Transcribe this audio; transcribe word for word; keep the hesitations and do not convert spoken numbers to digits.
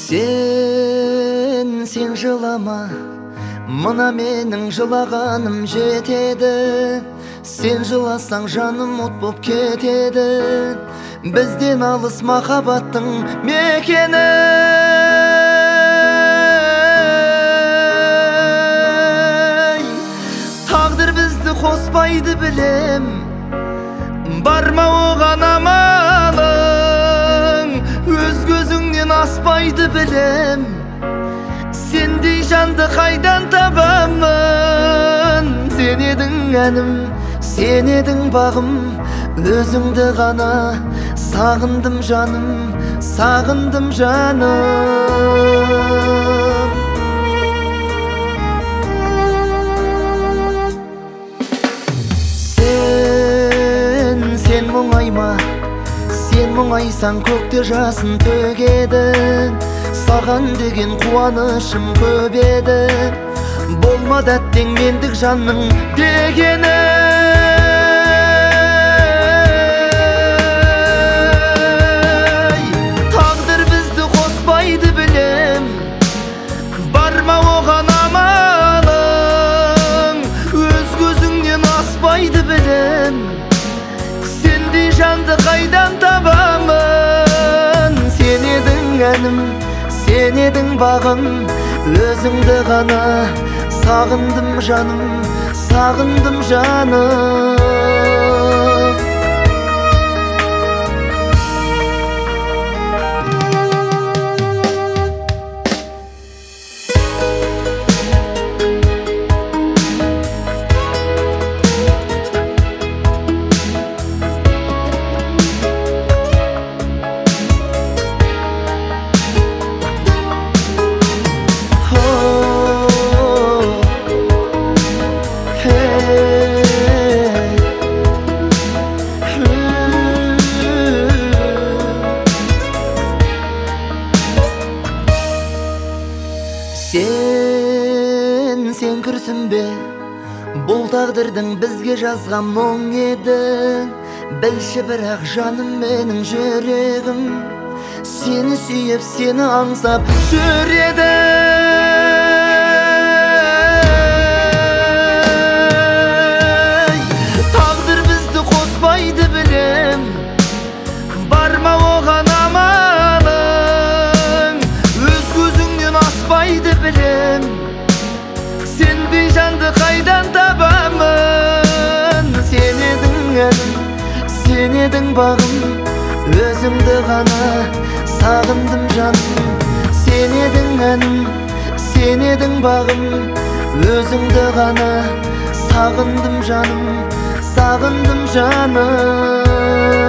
Сен, сен жылама, мына менің жылағаным жетеді. Сен жыласаң жаным от боп кетеді. Бізден алыс махаббаттың мекені. Тағдыр бізді қоспайды білем, барма оған амалың. Өз көзіңнен аспайды білем, сендей жанды қайдан табамын. Сен едің әнім, сен едің бағым, өзіңді ғана сағындым жаным, сағындым жаным. Сен, сен мұңайма, сен мұңайсаң көкте жасын төгеді. Саған деген қуанышым көп еді, болмады әттең мендік жанның дегені. Тағдыр бізді қоспайды білем, барма оған амалың. Өз көзіңнен аспайды білем, сендей жанды қайдан табамын. Сен едің әнім, сен едің бағым, өзіңді ғана сағындым жаным, сағындым жаным. Сен, сен күрсінбе, бұл тағдырдың бізге жазған мұң еді. Білші бірақ жаным менің жүрегім, сені сүйіп, сені аңсап жүреді. Тағдыр бізді қоспайды білем, барма оған амалың. Өз көзіңнен аспайды білем, сендей жанды қайдан табамын. Сен едің әнім, сен едің бағым, өзіңді ғана сағындым жаным. Сен едің әнім, сен едің бағым, өзіңді ғана сағындым жаным, сағындым жаным.